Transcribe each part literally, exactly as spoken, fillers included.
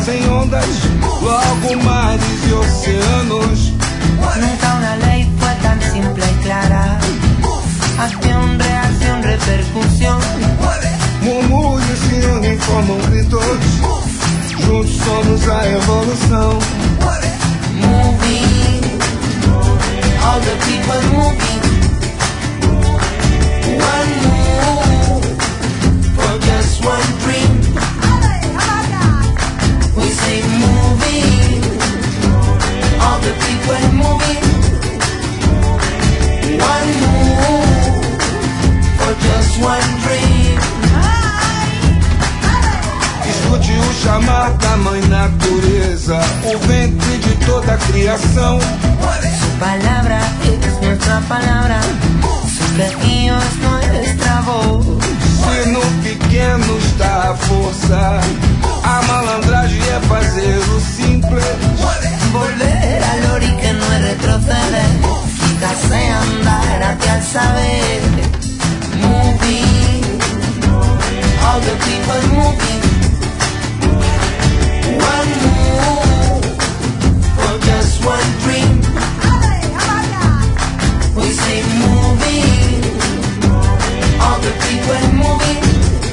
fazem ondas, logo mares e oceanos. Nunca una ley fue tan simple y clara. Acción, reacción, repercusión. Murmúrios se unem, formam gritos. Juntos somos a evolução. Moving, all the people moving. One move for just one dream. We say moving, all the people moving. One move for just one dream. Escute o chamar da mãe natureza, o ventre de toda a criação. Su palabra es nuestra palabra, su latido es nuestra voz. Se no pequeno está a força, a malandragem é fazer o simples. Volver al ori que no es retroceder, quitarse andar hacia el saber. Moving, all the people moving. One move for just one dream. We say moving, all the people moving.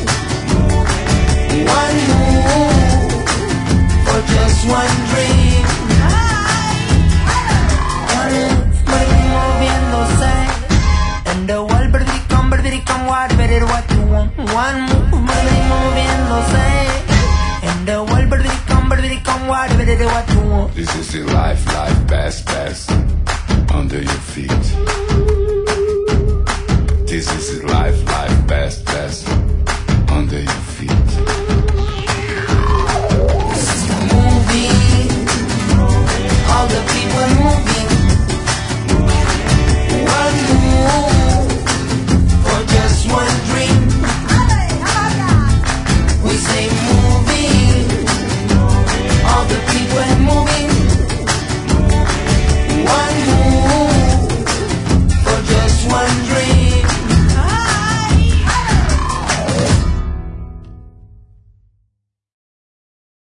One move for just one dream. One move, moviéndose. And the world, but it come, but it come, what better what you want. One move, moviéndose. And the world, but it come, but it come, what better what you want. This is the life, life, best, best, under your feet. This is the life, life, best, best.